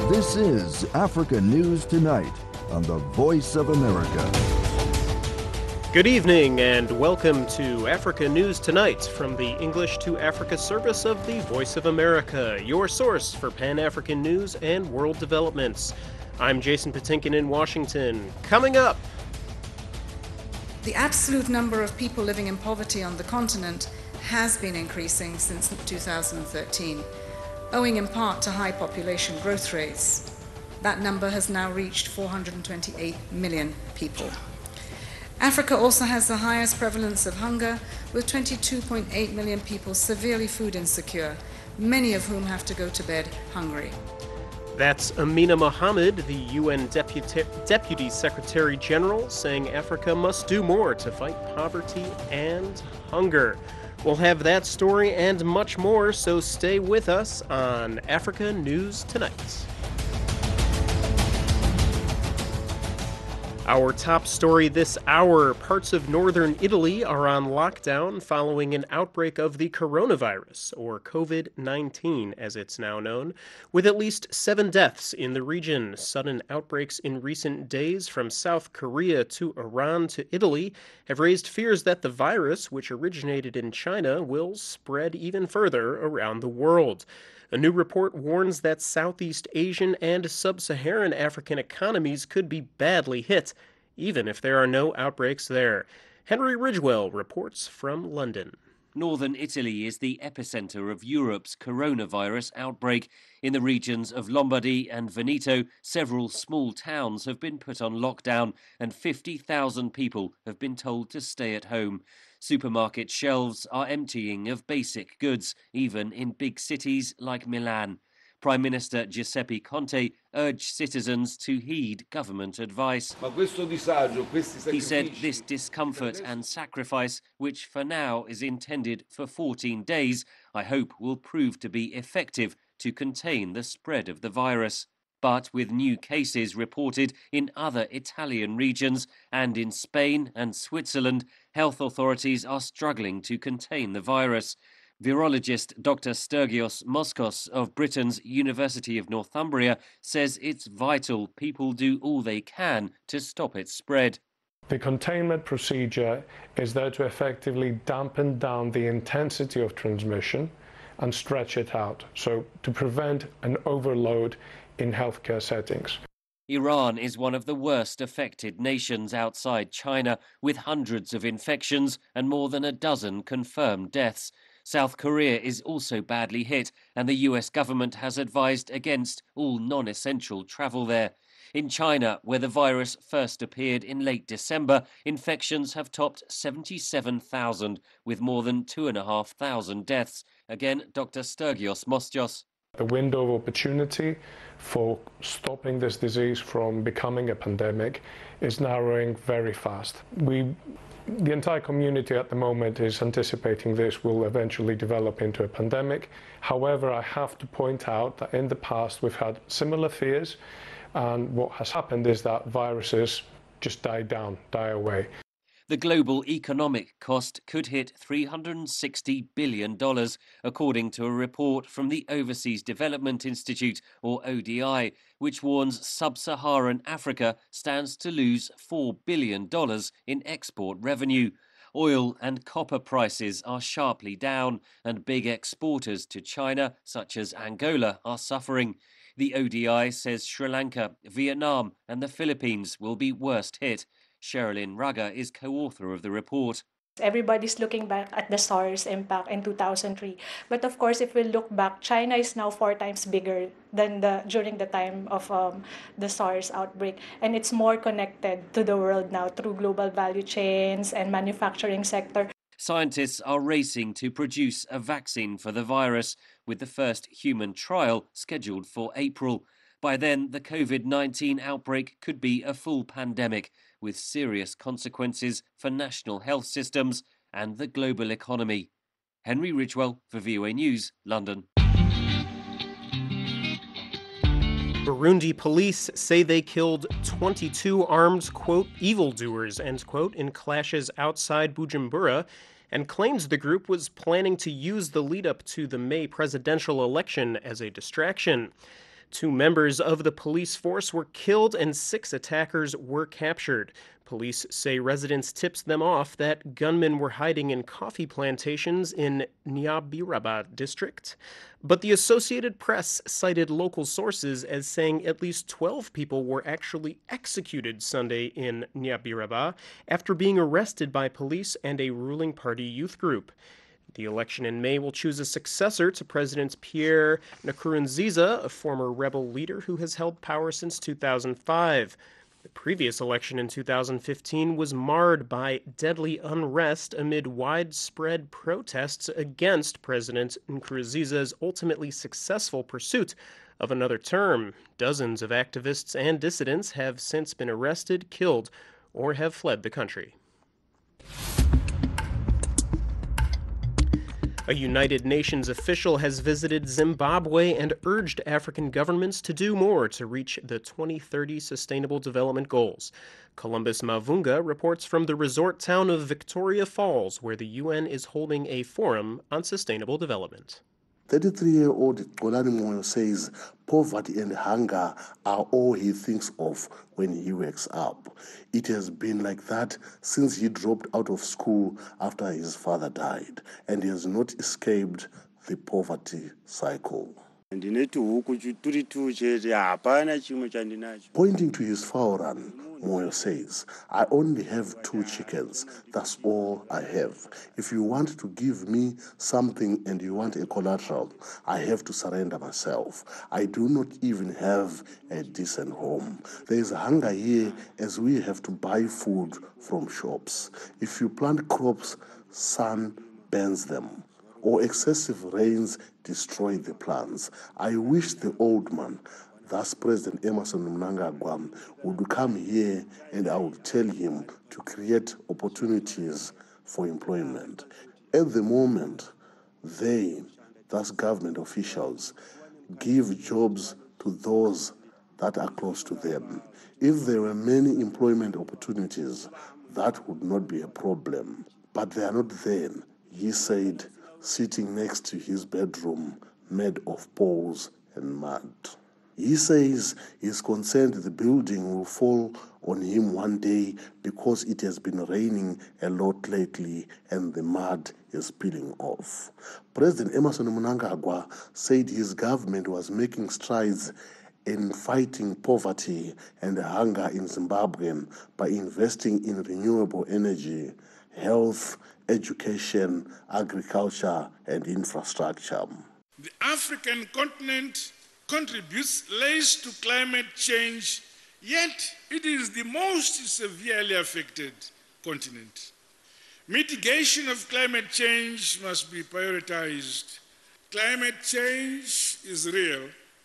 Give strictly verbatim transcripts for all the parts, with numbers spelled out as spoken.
This is Africa News Tonight on the Voice of America. Good evening and welcome to Africa News Tonight from the English to Africa service of the Voice of America, your source for Pan-African news and world developments. I'm Jason Patinkin in Washington. Coming up, the absolute number of people living in poverty on the continent has been increasing since two thousand thirteen, owing in part to high population growth rates. That number has now reached four hundred twenty-eight million people. Africa also has the highest prevalence of hunger, with twenty-two point eight million people severely food insecure, many of whom have to go to bed hungry. That's Amina Mohammed, the U N Deputy, Deputy Secretary General, saying Africa must do more to fight poverty and hunger. We'll have that story and much more, so stay with us on Africa News Tonight. Our top story this hour, parts of northern Italy are on lockdown following an outbreak of the coronavirus, or covid nineteen as it's now known, with at least seven deaths in the region. Sudden outbreaks in recent days from South Korea to Iran to Italy have raised fears that the virus, which originated in China, will spread even further around the world. A new report warns that Southeast Asian and Sub-Saharan African economies could be badly hit, even if there are no outbreaks there. Henry Ridgewell reports from London. Northern Italy is the epicenter of Europe's coronavirus outbreak. In the regions of Lombardy and Veneto, several small towns have been put on lockdown and fifty thousand people have been told to stay at home. Supermarket shelves are emptying of basic goods, even in big cities like Milan. Prime Minister Giuseppe Conte urged citizens to heed government advice. He said this discomfort and sacrifice, which for now is intended for fourteen days, I hope will prove to be effective to contain the spread of the virus. But with new cases reported in other Italian regions and in Spain and Switzerland, health authorities are struggling to contain the virus. Virologist Doctor Stergios Moskos of Britain's University of Northumbria says it's vital people do all they can to stop its spread. The containment procedure is there to effectively dampen down the intensity of transmission and stretch it out, so to prevent an overload in healthcare settings. Iran is one of the worst affected nations outside China, with hundreds of infections and more than a dozen confirmed deaths. South Korea is also badly hit, and the U S government has advised against all non-essential travel there. In China, where the virus first appeared in late December, infections have topped seventy-seven thousand, with more than two thousand five hundred deaths. Again, Doctor Stergios Moskos. The window of opportunity for stopping this disease from becoming a pandemic is narrowing very fast. We, the entire community at the moment is anticipating this will eventually develop into a pandemic. However, I have to point out that in the past we've had similar fears, and what has happened is that viruses just die down, die away. The global economic cost could hit three hundred sixty billion dollars, according to a report from the Overseas Development Institute, or O D I, which warns sub-Saharan Africa stands to lose four billion dollars in export revenue. Oil and copper prices are sharply down, and big exporters to China, such as Angola, are suffering. The O D I says Sri Lanka, Vietnam and the Philippines will be worst hit. Sherilyn Raga is co-author of the report. Everybody's looking back at the SARS impact in two thousand three. But of course, if we look back, China is now four times bigger than the during the time of um, the SARS outbreak. And it's more connected to the world now through global value chains and manufacturing sector. Scientists are racing to produce a vaccine for the virus, with the first human trial scheduled for April. By then, the covid nineteen outbreak could be a full pandemic, with serious consequences for national health systems and the global economy. Henry Ridgewell for V O A News, London. Burundi police say they killed twenty-two armed, quote, evildoers, end quote, in clashes outside Bujumbura, and claims the group was planning to use the lead-up to the May presidential election as a distraction. Two members of the police force were killed and six attackers were captured. Police say residents tipped them off that gunmen were hiding in coffee plantations in Nyabiraba district. But the Associated Press cited local sources as saying at least twelve people were actually executed Sunday in Nyabiraba after being arrested by police and a ruling party youth group. The election in May will choose a successor to President Pierre Nkurunziza, a former rebel leader who has held power since two thousand five. The previous election in two thousand fifteen was marred by deadly unrest amid widespread protests against President Nkurunziza's ultimately successful pursuit of another term. Dozens of activists and dissidents have since been arrested, killed, or have fled the country. A United Nations official has visited Zimbabwe and urged African governments to do more to reach the twenty thirty Sustainable Development Goals. Columbus Mavunga reports from the resort town of Victoria Falls, where the U N is holding a forum on sustainable development. thirty-three-year-old Xolani Moyo says poverty and hunger are all he thinks of when he wakes up. It has been like that since he dropped out of school after his father died, and he has not escaped the poverty cycle. Pointing to his fowl run, Moyo says, I only have two chickens. That's all I have. If you want to give me something and you want a collateral, I have to surrender myself. I do not even have a decent home. There is hunger here as we have to buy food from shops. If you plant crops, sun burns them, or excessive rains destroy the plants. I wish the old man, thus President Emmerson Mnangagwa, would come here and I would tell him to create opportunities for employment. At the moment, they, thus government officials, give jobs to those that are close to them. If there were many employment opportunities, that would not be a problem. But they are not there, he said, sitting next to his bedroom made of poles and mud. He says he's concerned the building will fall on him one day because it has been raining a lot lately and the mud is spilling off. President Emmerson Mnangagwa said his government was making strides in fighting poverty and hunger in Zimbabwe by investing in renewable energy, health, education, agriculture, and infrastructure. The African continent contributes less to climate change, yet it is the most severely affected continent. Mitigation of climate change must be prioritized. Climate change is real,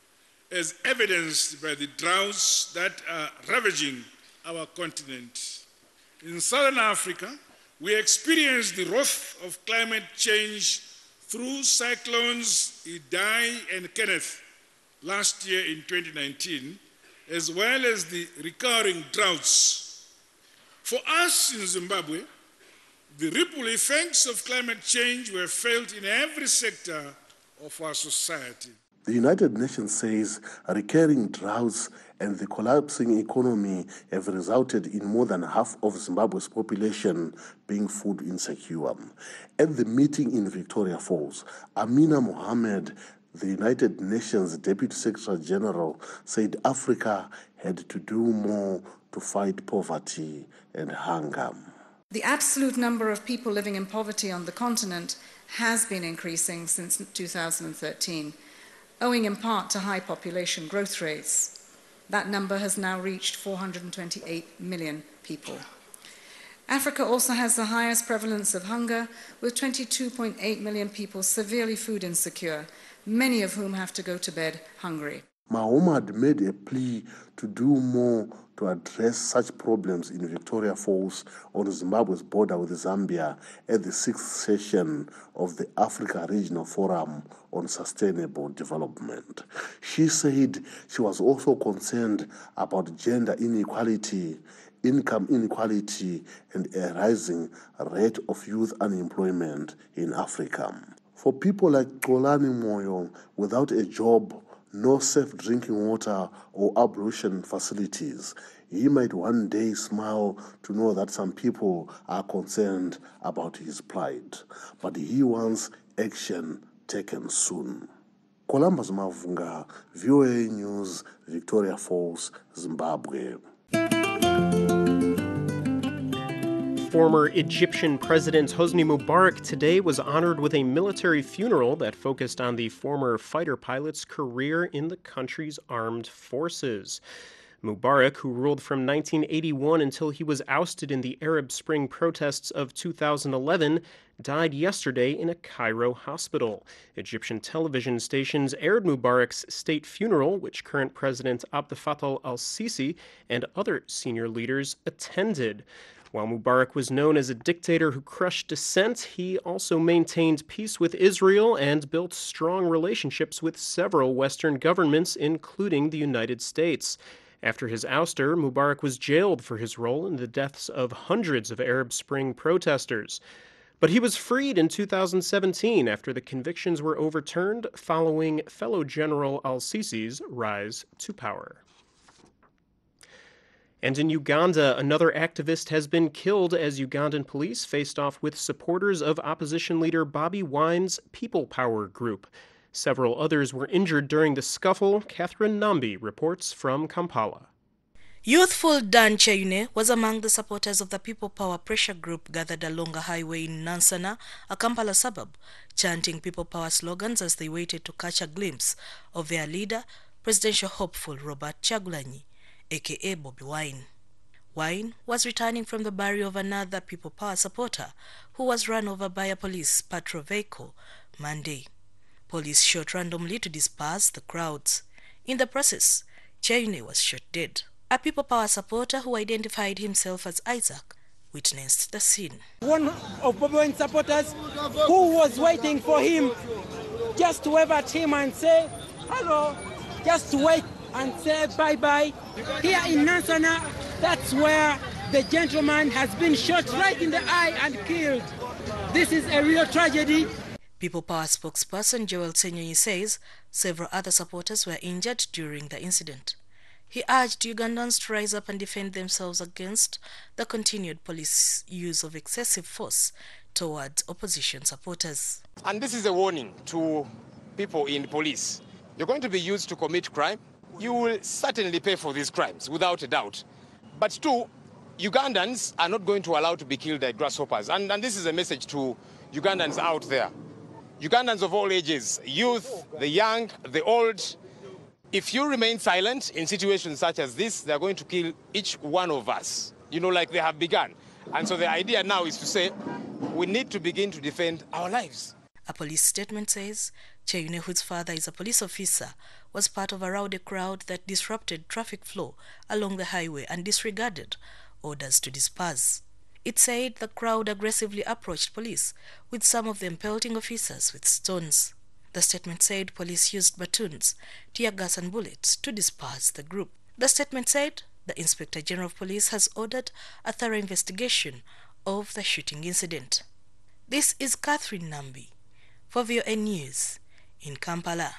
as evidenced by the droughts that are ravaging our continent. In Southern Africa, we experienced the wrath of climate change through cyclones Idai and Kenneth last year in twenty nineteen, as well as the recurring droughts. For us in Zimbabwe, the ripple effects of climate change were felt in every sector of our society. The United Nations says recurring droughts and the collapsing economy have resulted in more than half of Zimbabwe's population being food insecure. At the meeting in Victoria Falls, Amina Mohammed, the United Nations Deputy Secretary General, said Africa had to do more to fight poverty and hunger. The absolute number of people living in poverty on the continent has been increasing since two thousand thirteen, owing in part to high population growth rates. That number has now reached four hundred twenty-eight million people. Africa also has the highest prevalence of hunger, with twenty-two point eight million people severely food insecure, many of whom have to go to bed hungry. Mohammed made a plea to do more to address such problems in Victoria Falls on Zimbabwe's border with Zambia at the sixth session of the Africa Regional Forum on Sustainable Development. She said she was also concerned about gender inequality, income inequality, and a rising rate of youth unemployment in Africa. For people like Xolani Moyo, without a job, no safe drinking water or ablution facilities. He might one day smile to know that some people are concerned about his plight, but he wants action taken soon. Columbus Mavunga, V O A News, Victoria Falls, Zimbabwe. Former Egyptian President Hosni Mubarak today was honored with a military funeral that focused on the former fighter pilot's career in the country's armed forces. Mubarak, who ruled from nineteen eighty-one until he was ousted in the Arab Spring protests of two thousand eleven, died yesterday in a Cairo hospital. Egyptian television stations aired Mubarak's state funeral, which current President Abdel Fattah al-Sisi and other senior leaders attended. While Mubarak was known as a dictator who crushed dissent, he also maintained peace with Israel and built strong relationships with several Western governments, including the United States. After his ouster, Mubarak was jailed for his role in the deaths of hundreds of Arab Spring protesters. But he was freed in two thousand seventeen after the convictions were overturned following fellow General al-Sisi's rise to power. And in Uganda, another activist has been killed as Ugandan police faced off with supporters of opposition leader Bobi Wine's People Power group. Several others were injured during the scuffle. Catherine Nambi reports from Kampala. Youthful Dan Cheyune was among the supporters of the People Power pressure group gathered along a highway in Nansana, a Kampala suburb, chanting People Power slogans as they waited to catch a glimpse of their leader, presidential hopeful Robert Kyagulanyi, aka Bobi Wine. Wine was returning from the burial of another People Power supporter who was run over by a police patrol vehicle Monday. Police shot randomly to disperse the crowds. In the process, Cheyune was shot dead. A People Power supporter who identified himself as Isaac witnessed the scene. One of Bobi Wine's supporters who was waiting for him just to wave at him and say hello, just to wait and say bye-bye. Here in Nansana, that's where the gentleman has been shot right in the eye and killed. This is a real tragedy. People Power spokesperson Joel Senyonyi says several other supporters were injured during the incident. He urged Ugandans to rise up and defend themselves against the continued police use of excessive force towards opposition supporters. And this is a warning to people in police. You're going to be used to commit crime. You will certainly pay for these crimes, without a doubt. But two, Ugandans are not going to allow to be killed like grasshoppers. And, and this is a message to Ugandans out there. Ugandans of all ages, youth, the young, the old. If you remain silent in situations such as this, they're going to kill each one of us, you know, like they have begun. And so the idea now is to say, we need to begin to defend our lives. A police statement says Cheyune, whose father is a police officer, was part of a rowdy crowd that disrupted traffic flow along the highway and disregarded orders to disperse. It said the crowd aggressively approached police, with some of them pelting officers with stones. The statement said police used batons, tear gas and bullets to disperse the group. The statement said the Inspector General of Police has ordered a thorough investigation of the shooting incident. This is Catherine Nambi for V O A News in Kampala.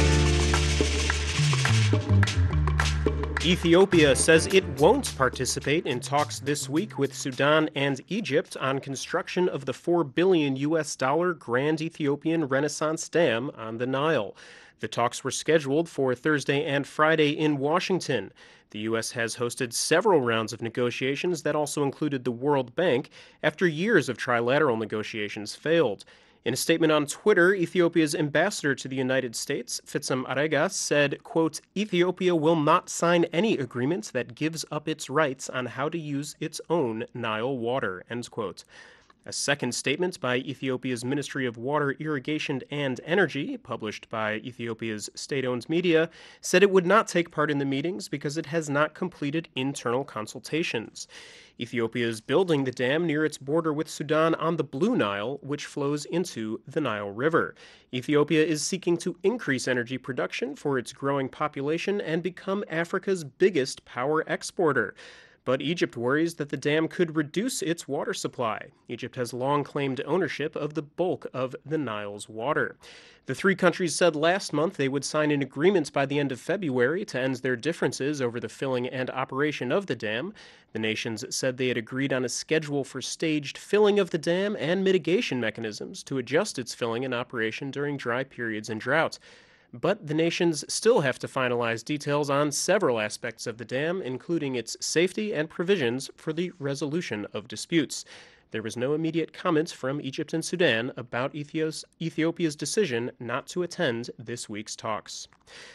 Ethiopia says it won't participate in talks this week with Sudan and Egypt on construction of the four billion U S dollar Grand Ethiopian Renaissance Dam on the Nile. The talks were scheduled for Thursday and Friday in Washington. The U S has hosted several rounds of negotiations that also included the World Bank after years of trilateral negotiations failed. In a statement on Twitter, Ethiopia's ambassador to the United States, Fitsum Arega, said, quote, Ethiopia will not sign any agreement that gives up its rights on how to use its own Nile water, end quote. A second statement by Ethiopia's Ministry of Water, Irrigation and Energy, published by Ethiopia's state-owned media, said it would not take part in the meetings because it has not completed internal consultations. Ethiopia is building the dam near its border with Sudan on the Blue Nile, which flows into the Nile River. Ethiopia is seeking to increase energy production for its growing population and become Africa's biggest power exporter. But Egypt worries that the dam could reduce its water supply. Egypt has long claimed ownership of the bulk of the Nile's water. The three countries said last month they would sign an agreement by the end of February to end their differences over the filling and operation of the dam. The nations said they had agreed on a schedule for staged filling of the dam and mitigation mechanisms to adjust its filling and operation during dry periods and droughts. But the nations still have to finalize details on several aspects of the dam, including its safety and provisions for the resolution of disputes. There was no immediate comment from Egypt and Sudan about Ethiopia's decision not to attend this week's talks.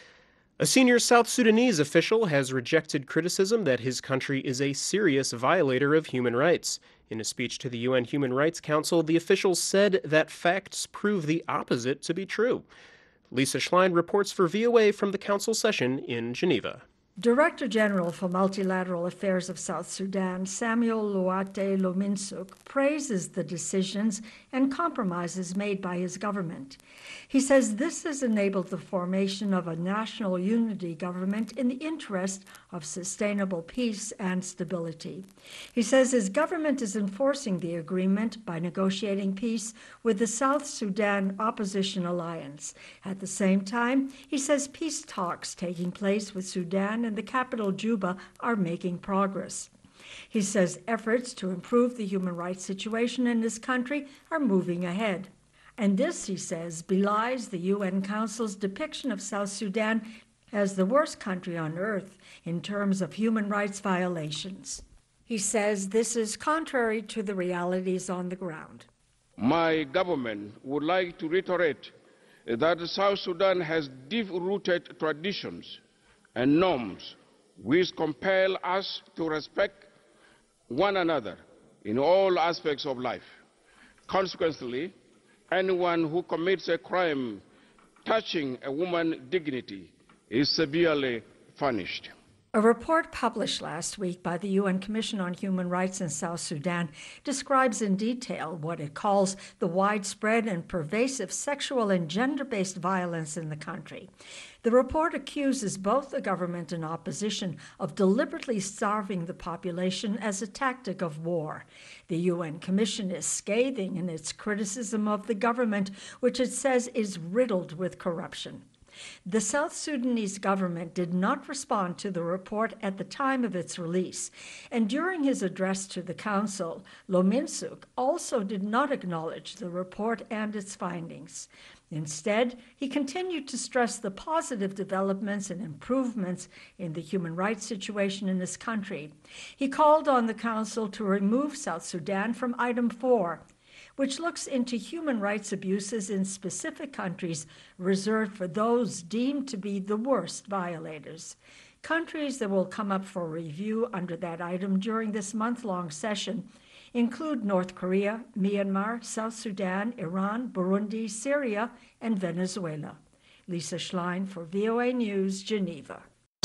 A senior South Sudanese official has rejected criticism that his country is a serious violator of human rights. In a speech to the U N Human Rights Council, the official said that facts prove the opposite to be true. Lisa Schlein reports for V O A from the Council session in Geneva. Director General for Multilateral Affairs of South Sudan, Samuel Luate Lominsuk, praises the decisions and compromises made by his government. He says this has enabled the formation of a national unity government in the interest of sustainable peace and stability. He says his government is enforcing the agreement by negotiating peace with the South Sudan Opposition Alliance. At the same time, he says peace talks taking place with Sudan and the capital Juba are making progress. He says efforts to improve the human rights situation in his country are moving ahead. And this, he says, belies the U N Council's depiction of South Sudan as the worst country on earth in terms of human rights violations. He says this is contrary to the realities on the ground. My government would like to reiterate that South Sudan has deep-rooted traditions and norms which compel us to respect one another in all aspects of life. Consequently, anyone who commits a crime touching a woman's dignity is severely punished. A report published last week by the U N Commission on Human Rights in South Sudan describes in detail what it calls the widespread and pervasive sexual and gender-based violence in the country. The report accuses both the government and opposition of deliberately starving the population as a tactic of war. The U N Commission is scathing in its criticism of the government, which it says is riddled with corruption. The South Sudanese government did not respond to the report at the time of its release, and during his address to the Council, Lominsuk also did not acknowledge the report and its findings. Instead, he continued to stress the positive developments and improvements in the human rights situation in his country. He called on the Council to remove South Sudan from Item four, which looks into human rights abuses in specific countries reserved for those deemed to be the worst violators. Countries that will come up for review under that item during this month-long session include North Korea, Myanmar, South Sudan, Iran, Burundi, Syria, and Venezuela. Lisa Schlein for V O A News, Geneva.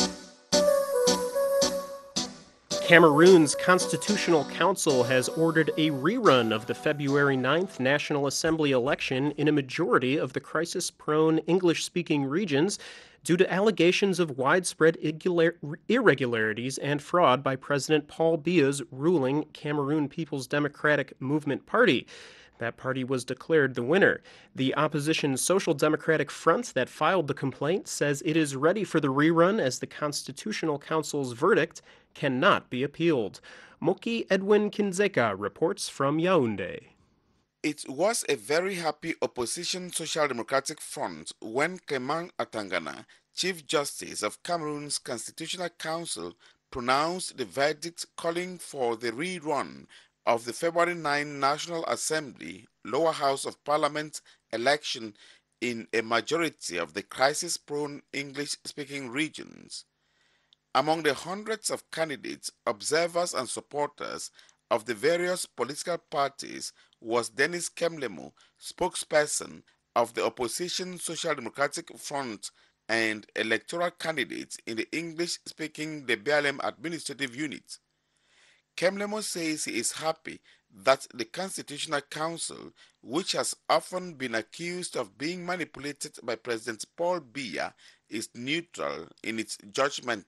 Cameroon's Constitutional Council has ordered a rerun of the February ninth National Assembly election in a majority of the crisis-prone English-speaking regions due to allegations of widespread irregularities and fraud by President Paul Biya's ruling Cameroon People's Democratic Movement Party. That party was declared the winner. The opposition Social Democratic Front that filed the complaint says it is ready for the rerun as the Constitutional Council's verdict cannot be appealed. Moki Edwin Kinzeka reports from Yaoundé. It was a very happy opposition Social Democratic Front when Clement Atangana, Chief Justice of Cameroon's Constitutional Council, pronounced the verdict calling for the rerun of the February ninth National Assembly Lower House of Parliament election in a majority of the crisis-prone English-speaking regions. Among the hundreds of candidates, observers and supporters of the various political parties was Denis Kemlemo, spokesperson of the opposition Social Democratic Front and electoral candidate in the English-speaking De Bialem Administrative Unit. Kemlemo says he is happy that the Constitutional Council, which has often been accused of being manipulated by President Paul Biya, is neutral in its judgment.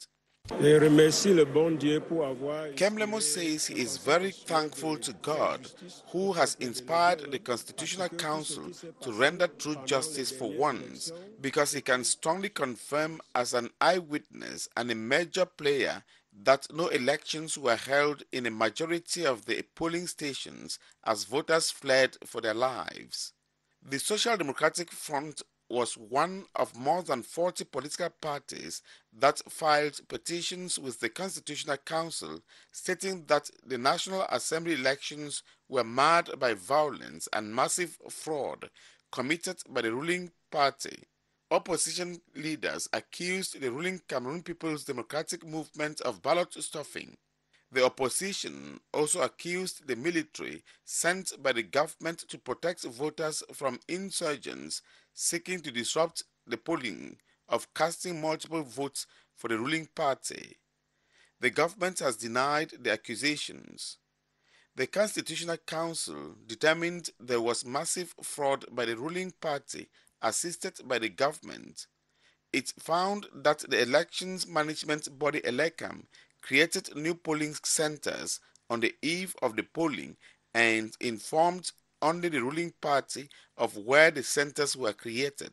Kemlemo says he is very thankful to God, who has inspired the Constitutional Council to render true justice for once, because he can strongly confirm as an eyewitness and a major player that no elections were held in a majority of the polling stations as voters fled for their lives. The Social Democratic Front was one of more than forty political parties that filed petitions with the Constitutional Council stating that the National Assembly elections were marred by violence and massive fraud committed by the ruling party. Opposition leaders accused the ruling Cameroon People's Democratic Movement of ballot stuffing. The opposition also accused the military sent by the government to protect voters from insurgents seeking to disrupt the polling of casting multiple votes for the ruling party. The government has denied the accusations. The Constitutional Council determined there was massive fraud by the ruling party assisted by the government. It found that the elections management body ELECAM created new polling centers on the eve of the polling and informed only the ruling party of where the centers were created.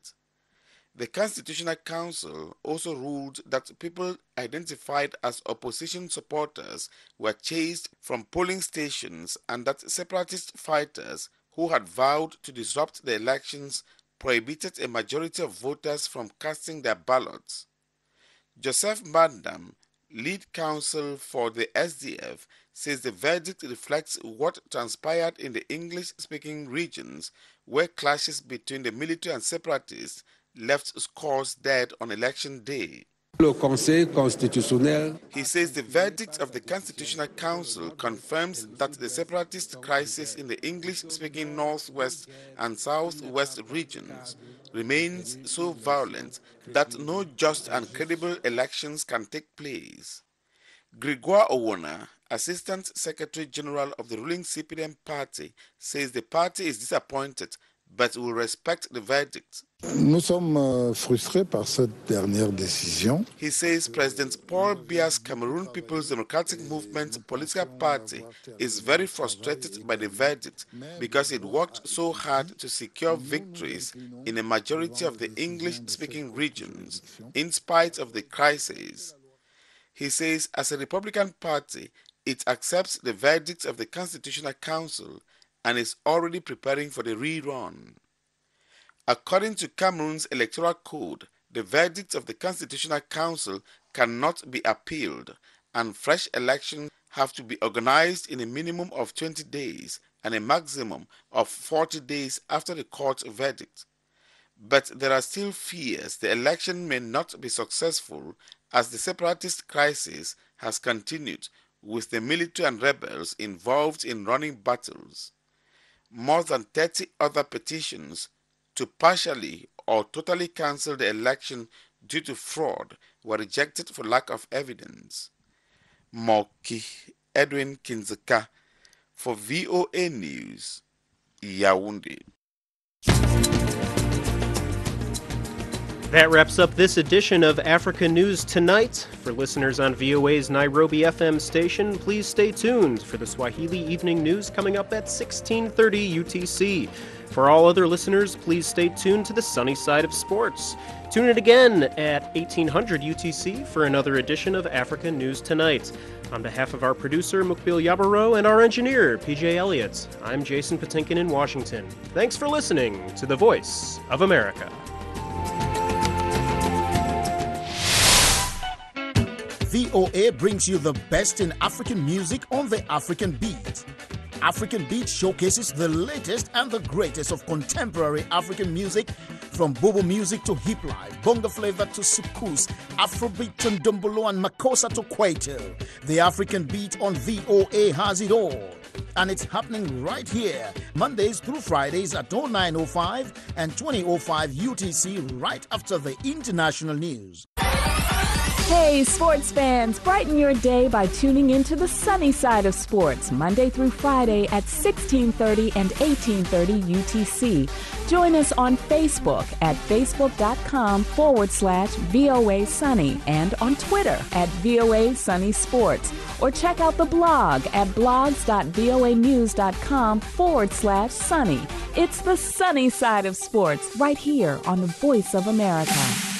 The Constitutional Council also ruled that people identified as opposition supporters were chased from polling stations and that separatist fighters who had vowed to disrupt the elections prohibited a majority of voters from casting their ballots. Joseph Mandam, lead counsel for the S D F, says the verdict reflects what transpired in the English-speaking regions where clashes between the military and separatists left scores dead on election day. Le Conseil constitutionnel. He says the verdict of the Constitutional Council confirms that the separatist crisis in the English-speaking northwest and southwest regions remains so violent that no just and credible elections can take place. Gregoire Owona, Assistant Secretary General of the ruling C P D M party, says the party is disappointed but will respect the verdict. Nous sommes frustrés par cette dernière décision. He says President Paul Biya's Cameroon People's Democratic Movement political party is very frustrated by the verdict because it worked so hard to secure victories in a majority of the English-speaking regions in spite of the crisis. He says as a Republican party, it accepts the verdict of the Constitutional Council and is already preparing for the rerun. According to Cameroon's electoral code, the verdict of the Constitutional Council cannot be appealed, and fresh elections have to be organized in a minimum of twenty days and a maximum of forty days after the court verdict. But there are still fears the election may not be successful as the separatist crisis has continued with the military and rebels involved in running battles. More than thirty other petitions to partially or totally cancel the election due to fraud were rejected for lack of evidence. Moki Edwin Kinzeka for V O A News, Yaoundé. That wraps up this edition of Africa News Tonight. For listeners on V O A's Nairobi F M station, please stay tuned for the Swahili Evening News coming up at sixteen thirty U T C. For all other listeners, please stay tuned to the sunny side of sports. Tune in again at eighteen hundred U T C for another edition of Africa News Tonight. On behalf of our producer, Mukbil Yabaro, and our engineer, P J Elliott, I'm Jason Patinkin in Washington. Thanks for listening to The Voice of America. V O A brings you the best in African music on the African Beat. African Beat showcases the latest and the greatest of contemporary African music, from bobo music to hip life, bongo flavor to soukous, Afrobeat to ndombolo and makossa to kwaito. The African Beat on V O A has it all. And it's happening right here, Mondays through Fridays at oh nine oh five and twenty oh five U T C, right after the international news. Hey, sports fans, brighten your day by tuning into the sunny side of sports, Monday through Friday at sixteen thirty and eighteen thirty U T C. Join us on Facebook at facebook.com forward slash VOA Sunny and on Twitter at VOA Sunny Sports. Or check out the blog at blogs.voanews.com forward slash sunny. It's the sunny side of sports right here on the Voice of America.